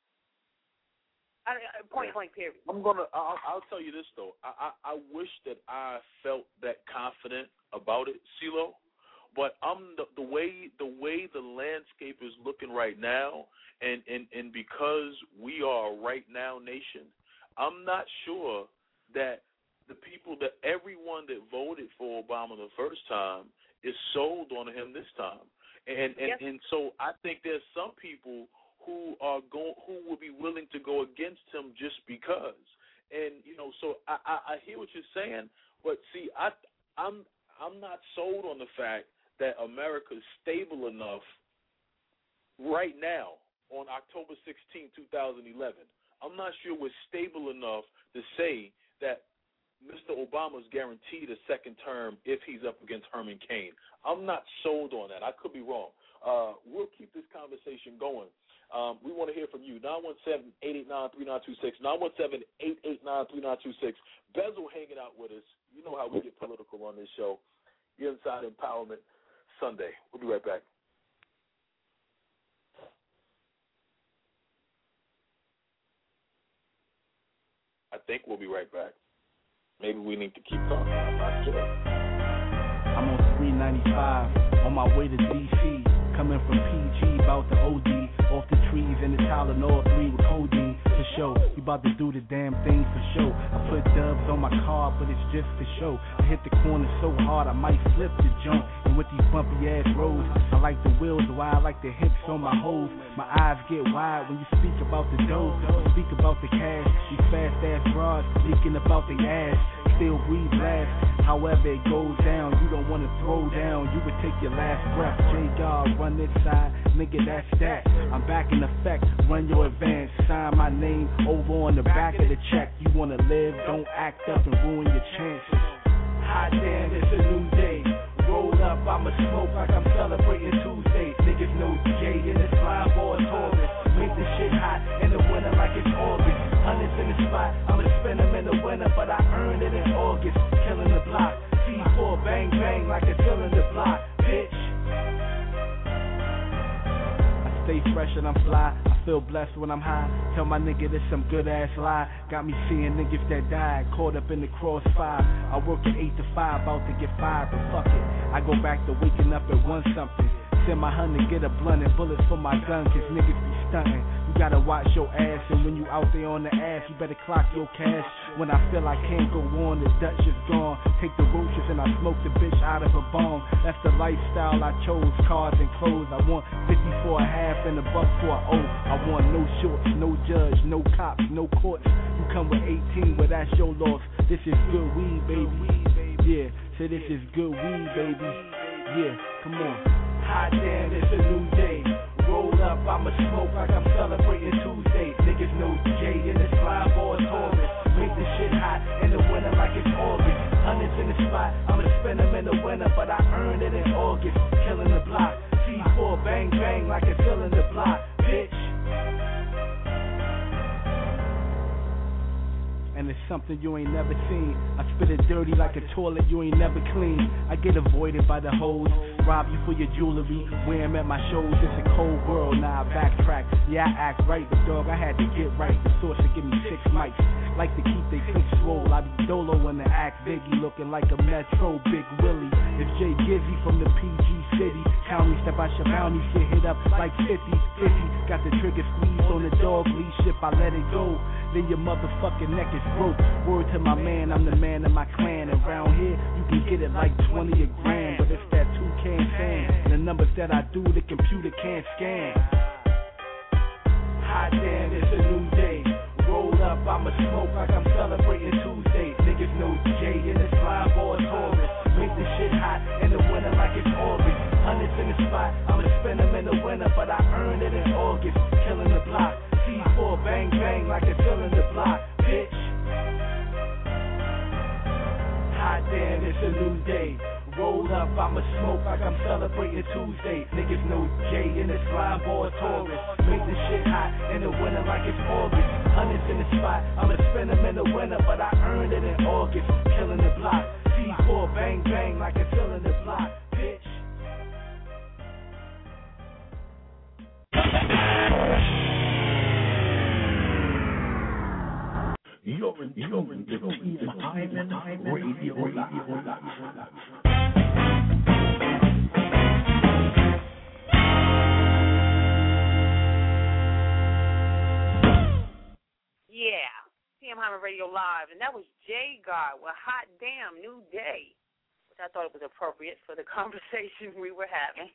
I, I, point blank, period. I'm gonna. I'll, I'll tell you this though. I, I I wish that I felt that confident about it, CeeLo. But I'm the, the way the way the landscape is looking right now, and, and, and because we are a right now nation, I'm not sure that the people, that everyone that voted for Obama the first time is sold on him this time. And and, yes. and so I think there's some people who are go, who will be willing to go against him just because. And you know, so I, I, I hear what you're saying, but see, I I'm I'm not sold on the fact that America is stable enough right now on October sixteenth, twenty eleven. I'm not sure we're stable enough to say that Mister Obama's guaranteed a second term if he's up against Herman Cain. I'm not sold on that. I could be wrong. Uh, we'll keep this conversation going. Um, we want to hear from you. nine one seven, eight eight nine, three nine two six, nine one seven, eight eight nine, three nine two six. Bezel hanging out with us. You know how we get political on this show. You're Inside Empowerment Sunday. We'll be right back. I think we'll be right back. Maybe we need to keep talking. I'm not sure. I'm on three ninety-five, on my way to D C, coming from P G, about the O D, off the trees and the Tylenol three with codeine for show. You about to do the damn thing for show. I put dubs on my car, but it's just for show. I hit the corner so hard I might flip the jump. And with these bumpy ass roads, I like the wheels, why I like the hips on my hoes. My eyes get wide when you speak about the dough, speak about the cash. These fast ass broads speaking about the ass. Still breathe last, however it goes down. You don't want to throw down, you would take your last breath. J-God, run this side, nigga, that's that. I'm back in effect, run your advance. Sign my name over on the back of the check. You want to live, don't act up and ruin your chances. Hot damn, it's a new day. Roll up, I'ma smoke like I'm celebrating Tuesday. Niggas know Jay in the slime ball Taurus. Make this shit hot in the winter like it's August. Hundreds in the spot, I'ma spend them in the winter, but I earned it in August. Killing the block, C four, bang, bang. feel blessed when I'm high. Tell my nigga this some good ass lie. Got me seeing niggas that died, caught up in the crossfire. I work at eight to five, about to get fired, but fuck it. I go back to waking up at one something. Send my hun to get a blunt and bullets for my gun, cause niggas be stunting. You gotta watch your ass, and when you out there on the ass, you better clock your cash. When I feel I can't go on, the Dutch is gone. Take the roaches and I smoke the bitch out of her bone. That's the lifestyle I chose, cars and clothes. I want fifty for a half and a buck for a O. I want no shorts, no judge, no cops, no courts. You come with eighteen, well that's your loss. This is good weed, baby. Yeah, say this is good weed, baby. Yeah, come on. Hot damn, it's a new day. Roll up, I'ma smoke like I'm celebrating Tuesday. Niggas know Jay in the slide boy Taurus. Make the shit hot in the winter like it's August. Hundreds in the spot, I'ma spend them in the winter, but I earned it in August. Killing the block, C four bang bang like it's filling the block, bitch. And it's something you ain't never seen. I spit it dirty like a toilet you ain't never clean. I get avoided by the hoes, rob you for your jewelry, wear 'em at my shows. It's a cold world, now I backtrack. Yeah, I act right, but dog, I had to get right. The source to give me six mics. Like to keep they clips roll. I be dolo when the act Biggie, looking like a Metro Big Willie. If Jay Gizzy from the P G City, County step out your bounty, shit hit up like fifty fifty. Got the trigger squeezed on the dog leash, if I let it go, then your motherfucking neck is broke. Word to my man, I'm the man of my clan. And round here, you can get it like twenty a grand. But it's that two can fan. The numbers that I do, the computer can't scan. Hot damn, it's a new day. Roll up, I'ma smoke like I'm celebrating Tuesday. Niggas know Jay in the slide boy Taurus. Make the shit hot in the winter like it's August. Hundreds in the spot, I'ma spend them in the winter, but I earned it in August. Killing the block, C four bang bang like it's filling the block, bitch. Hot damn, it's a new day. Roll up, I'ma smoke like I'm celebrating Tuesday. Niggas know Jay in the slime boy Taurus. Make the shit hot in the winter like it's August. Hundreds in the spot, I'ma spend them in the winter, but I earned it in August. Killing the block, C four bang bang like it's filling the block, bitch. You're in, you're in the T M Hyman Radio Live. Yeah, T M Hyman Radio Live, and that was Jay God with Hot Damn New Day, which I thought it was appropriate for the conversation we were having.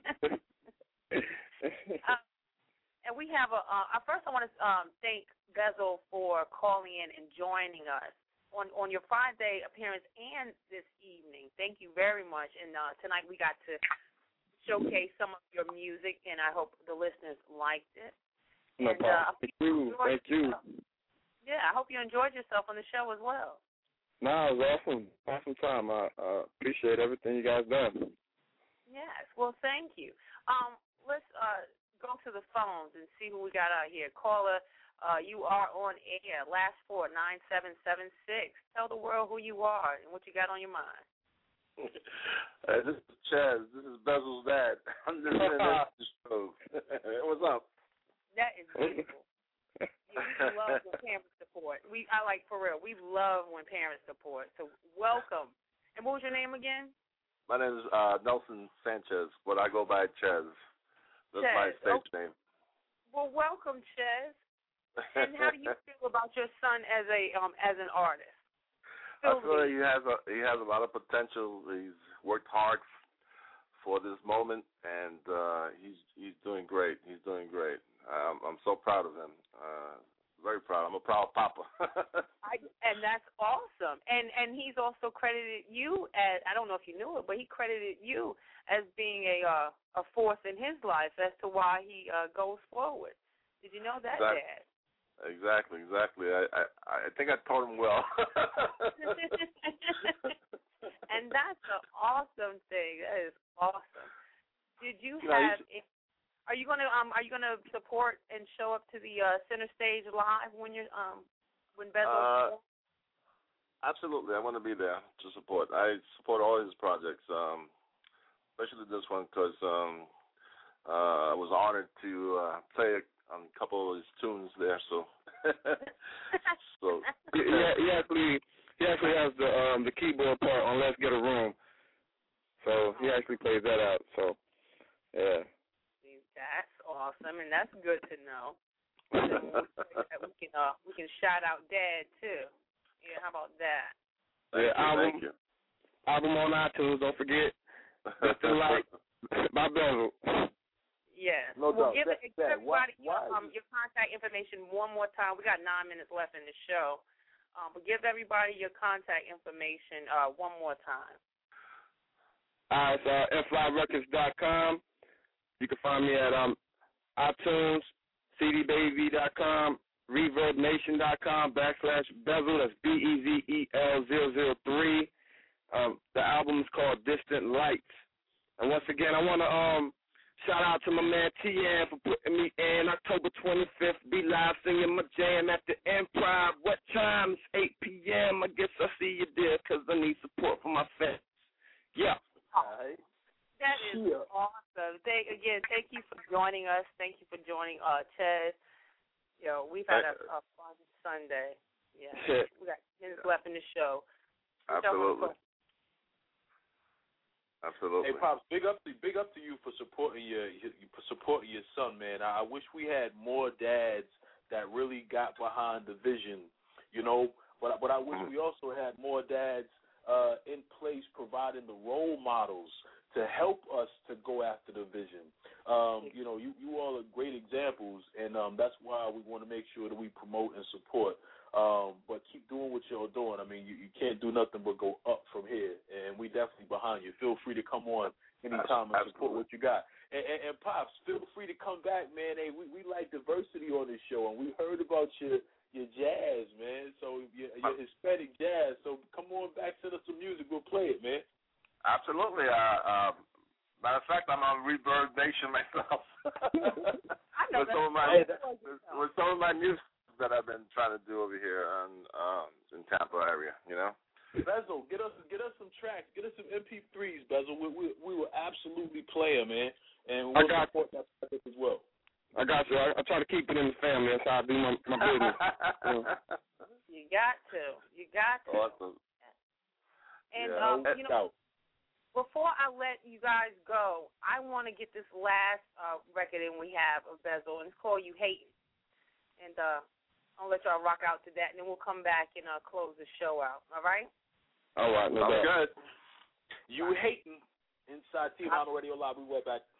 uh, and we have a, uh, first I want to um, thank Bezel for calling in and joining us on, on your Friday appearance and this evening. Thank you very much. And uh, tonight we got to showcase some of your music, and I hope the listeners liked it. No and, problem. Uh, Thank you. Thank you. Yeah, I hope you enjoyed yourself on the show as well. No, it was awesome. Awesome time. I uh, appreciate everything you guys done. Yes. Well, thank you. Um, let's uh, go to the phones and see who we got out here. Caller, uh, you are on air. Last four, nine seven seven six. Tell the world who you are and what you got on your mind. Hey, this is Chaz. This is Bezel's dad. I'm just in the show. What's up? That is beautiful. Yeah, we love when parents support. We, I like for real. We love when parents support. So welcome. And what was your name again? My name is uh, Nelson Sanchez, but I go by Chez. That's Chez. my stage Okay. name. Well, welcome, Chez. And how do you feel about your son as a um as an artist? I feel like he has a he has a lot of potential. He's worked hard for this moment, and uh, he's he's doing great. He's doing great. I'm I'm so proud of him. Uh, very proud. I'm a proud papa. I, and that's awesome. And and he's also credited you as, I don't know if you knew it, but he credited you as being a uh, a force in his life as to why he uh, goes forward. Did you know that, exactly. Dad? Exactly, exactly. I, I I think I taught him well. And that's an awesome thing. That is awesome. Did you You know, have? he's- Are you gonna um Are you gonna support and show up to the uh, center stage live when you're um when Bezel? Uh, absolutely, I want to be there to support. I support all his projects, um, especially this one because um, uh, I was honored to uh, play a, on a couple of his tunes there. So, so yeah, he actually he actually has the um the keyboard part on Let's Get a Room. So he actually plays that out. So, yeah. That's awesome, and that's good to know. we can uh, we can shout out Dad too. Yeah, how about that? Thank yeah, you, album, thank you. album on iTunes. Don't forget. Distant Light by Bezel. Yes. No well, doubt. give, that, give that, everybody why, why your, um, your contact information one more time. We got nine minutes left in the show, um, but give everybody your contact information uh, one more time. All right, it's uh, F L Y Records dot com. You can find me at um, iTunes, C D baby dot com, Reverb Nation dot com, backslash Bezel. That's B E Z E L zero zero three. Um, the album is called Distant Lights. And once again, I want to um, shout out to my man T N for putting me in. October twenty-fifth, be live singing my jam at the Improv. What time? It's eight p.m. I guess I'll see you there because I need support from my fans. Yeah. All right. That is yeah. awesome. Thank, again, thank you for joining us. Thank you for joining uh, Ted. You know, we've had a, a fun Sunday. Yeah. We got minutes left in the show. Absolutely. Absolutely. Hey, Pops, big up to big up to you for supporting your, your for supporting your son, man. I, I wish we had more dads that really got behind the vision, you know. But but I wish we also had more dads uh, in place providing the role models to help us to go after the vision. Um, you know, you, you all are great examples, and um, that's why we want to make sure that we promote and support. Um, but keep doing what you're doing. I mean, you, you can't do nothing but go up from here, and we definitely behind you. Feel free to come on anytime and support what you got. And, and, and Pops, feel free to come back, man. Hey, we, we like diversity on this show, and we heard about your your jazz, man. So your, your Hispanic jazz. So come on back, send us some music. We'll play it, man. Absolutely. Uh, uh, matter of fact, I'm on Reverb Nation myself. I know with, some of my, with, with some of my music that I've been trying to do over here on, um, in Tampa area, you know. Bezel, get us get us some tracks, get us some M P threes, Bezel. We we, we will absolutely play them, man, and we'll I got support that project as well. I got you. I, I try to keep it in the family. That's how I do my, my business. You got to. You got to. Awesome. And yeah, um, you know. Before I let you guys go, I want to get this last uh, record in we have of Bezel, and it's called You Hatin'. And uh, I'll let y'all rock out to that, and then we'll come back and uh, close the show out. All right? All right. No Sounds doubt. good. You Hatin' inside Team Honor Radio Live. We'll be right back.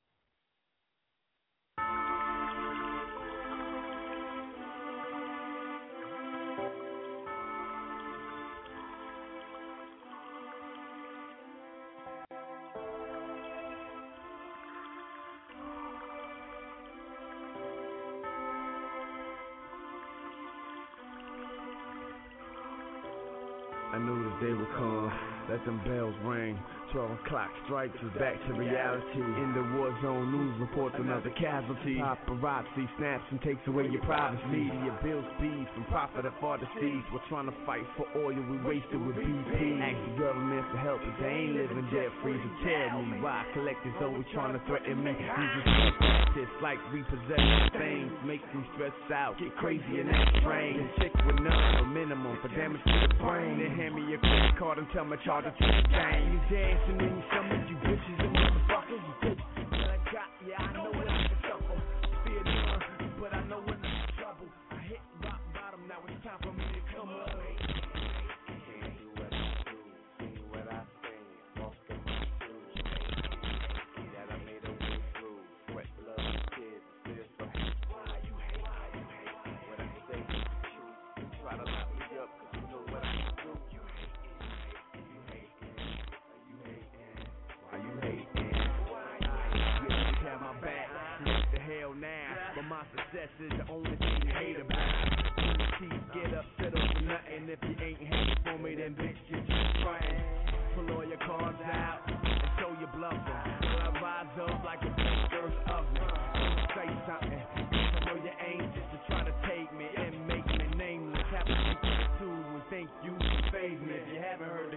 I knew the day would come, let them bells ring. Twelve o'clock strikes us back to reality. In the war zone, news reports another casualty. Paparazzi snaps and takes away your privacy. Media bills beef and profit up all the seas. We're trying to fight for oil, we wasted with B P. Ask the government for help, but they ain't living debt free. So tell me why collectors always trying to threaten me. We just practice like we possess things. Make me stress out, get crazy in that train. And chick with none for minimum for damage to the brain. Then hand me your credit card and tell me charge it to the gang. You dance and then you some of you bitches and motherfuckers. You take what I got, yeah, I know what I can suffer. Fear none, but I know when I'm in trouble. I hit rock bottom, now it's time for me to come up. Can't do what I do, see what I say, walk in my shoes. See that I made a way through, sweat, blood, tears, still so why you hate, why you hate what I say is true. You try to lock me up, cause you know what I can do. You hate it, you hate it, you hate it. Why you hating? You always have my back. What the hell now? But my success is the only thing you hate about. You get upset over nothing. If you ain't hating for me, then bitch, you just trying. Pull all your cards out and show your bluffing. Will I rise up like a first oven? Say something. I know you ain't just to try to take me and make me nameless. Have a two and think you can save me. If you haven't heard the chorus,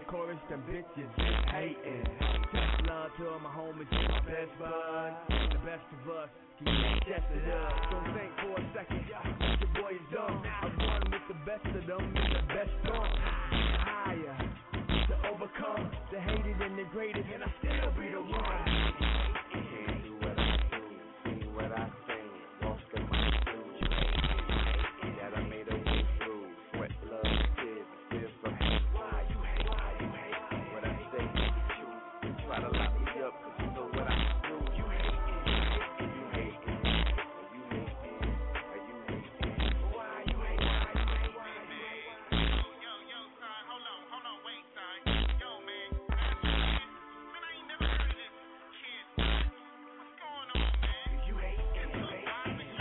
them bitches hating. Best love to all my homies and my best bud. The best of us, can you step it up? Don't think for a second, your boy is dumb. I'm one with the best of them, and the best drum. Higher, to overcome the hated and the greater, and I still be the one. Can't do what I do, see what I say, lost in my shoes. That I made a way through, sweat, blood, tears, tears from hate. Why you hate, why you hate, what I say is true. You try to lock me up, cause you know what I do. You hate it, you hate it, you hate it, you hate it. Why you hate, why you hate, why you hate. Yo, yo, son, hold on, hold on, wait, son. Yo, man, man, I ain't never heard of this kid. What's going on, man? You hate it, you hate it.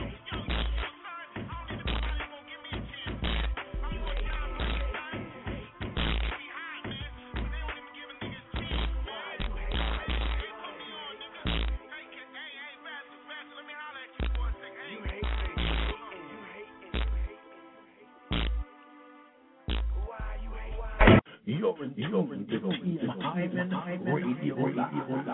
You're in, you're in the T M Hyman Radio Live.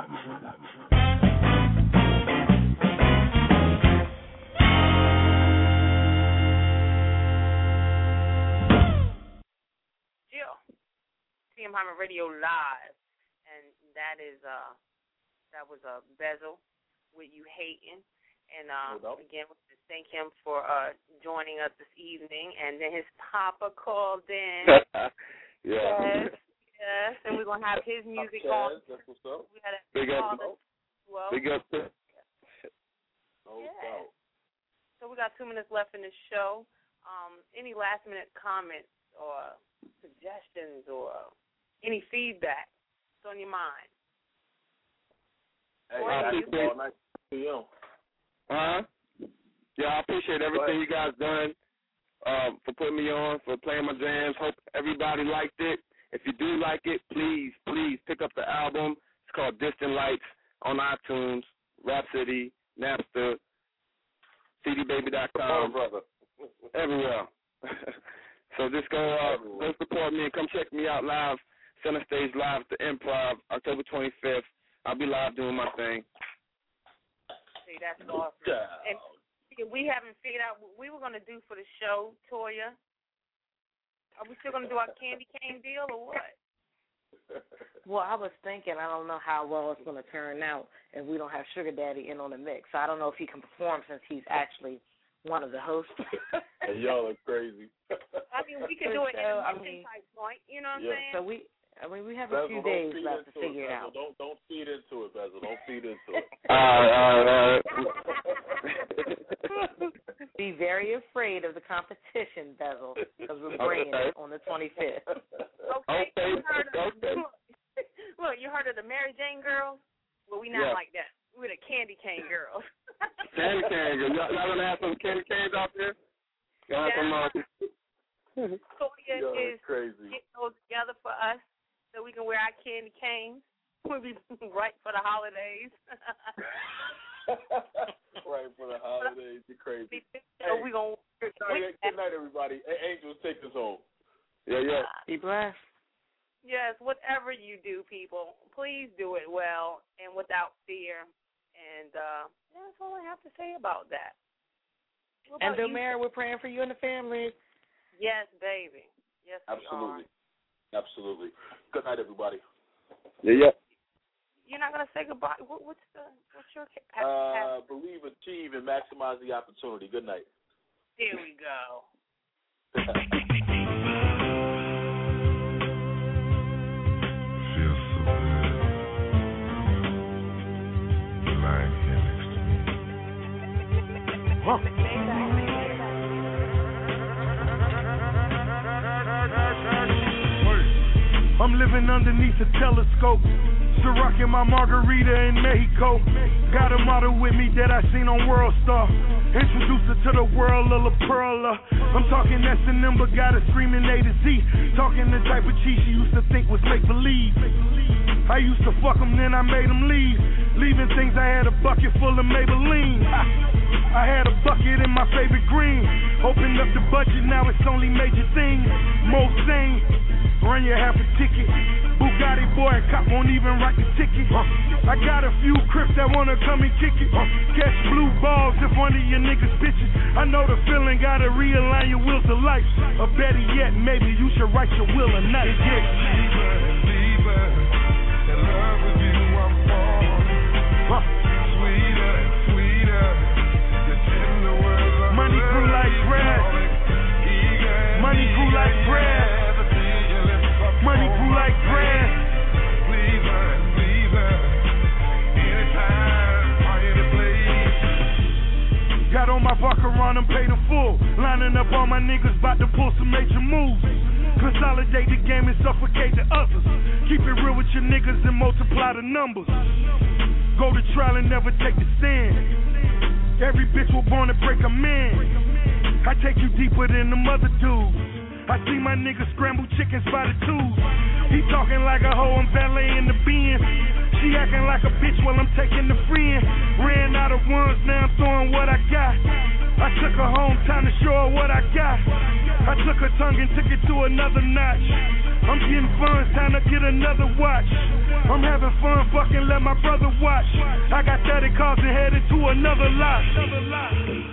Jill, T M Hyman Radio Live, and that is uh that was a uh, Bezel with You Hating, and uh, no again we just thank him for uh joining us this evening, and then his papa called in. Yeah. Yes, yes, and we're gonna have his music on. That's what's up. We had a Big up. call well. Big up. No Yeah. doubt. So we got two minutes left in the show. Um, any last minute comments or suggestions or any feedback? What's on your mind? Hey, Boy, that's you- all nice to you. Uh-huh. Yeah, I appreciate everything you guys done. Um, for putting me on, for playing my jams. Hope everybody liked it. If you do like it, please, please pick up the album. It's called Distant Lights on iTunes, Rhapsody, Napster, C D baby dot com, brother. everywhere. So just go, uh, go support me and come check me out live, Center Stage Live at the Improv, October twenty-fifth. I'll be live doing my thing. See, that's awesome. And we haven't figured out what we were going to do for the show, Toya. Are we still going to do our candy cane deal or what? Well, I was thinking, I don't know how well it's going to turn out if we don't have Sugar Daddy in on the mix. So I don't know if he can perform since he's actually one of the hosts. Hey, y'all are crazy. I mean, we can do it So, in a I mission mean, type point. You know what yeah. I'm saying? So we, I mean, we have Bezel, a few don't days feed left to into figure it Bezel. out. Don't don't feed into it, Bezel. Don't feed into it. All right, all right, all right. Be very afraid of the competition, Bezel, because we're bringing Okay. it on the twenty-fifth. Okay. Okay, You heard of, okay. Look, you heard of the Mary Jane girls? Well, we not Yeah. like that. We're the candy cane girls. Candy cane. Y'all, y'all gonna have some candy canes out there? Y'all have some, uh, Toya Yo, is it's crazy. getting those together for us so we can wear our candy canes. We'll be right for the holidays. Right for the holidays. You're crazy. So we gonna Good night, good night, everybody. Hey, Angels, take us home. Yeah, yeah. Be blessed. Yes, whatever you do, people, please do it well and without fear. And uh, that's all I have to say about that. What And about you? Delmare, we're praying for you and the family. Yes, baby. Yes, we Absolutely. are. Absolutely. Good night, everybody. Yeah, yeah. You're not gonna say goodbye. What, what's the what's your Uh, believe, achieve, and maximize the opportunity. Good night. Here we go. Feels so good. You lying here next to me. Huh. I'm living underneath a telescope, still rocking my margarita in Mexico. Got a model with me that I seen on World Star. Introduced her to the world of La Perla. I'm talking S and M, but got her screaming A to Z. Talking the type of cheese she used to think was make-believe. I used to fuck them, then I made them leave. Leaving things, I had a bucket full of Maybelline. I had a bucket in my favorite green. Opened up the budget, now it's only major things. Most sing, run your half a ticket. Book Bugatti boy, cop won't even write the ticket. I got a few crips that wanna come and kick it. Catch blue balls if one of your niggas bitches. I know the feeling, gotta realign your wheels of life. Or better yet, maybe you should write your will of night. Yeah. Believer, believer, in love with you I'm falling. Huh. Sweeter and sweeter, the tender words of money grew like bread. Money grew like bread. Money grew like bread. Believer and believer, anytime, any place. Got on my bucker on them, paid in full. Lining up all my niggas, about to pull some major moves. Consolidate the game and suffocate the others. Keep it real with your niggas and multiply the numbers. Go to trial and never take the stand. Every bitch was born to break a man. I take you deeper than them other dudes. I see my niggas scramble chickens by the tubes. He talking like a hoe, I'm valeting the Benz. She acting like a bitch while I'm taking the friend. Ran out of ones, now I'm throwing what I got. I took her home, time to show her what I got. I took her tongue and took it to another notch. I'm getting fun, time to get another watch. I'm having fun, fucking let my brother watch. I got thirty cars and headed to another lot.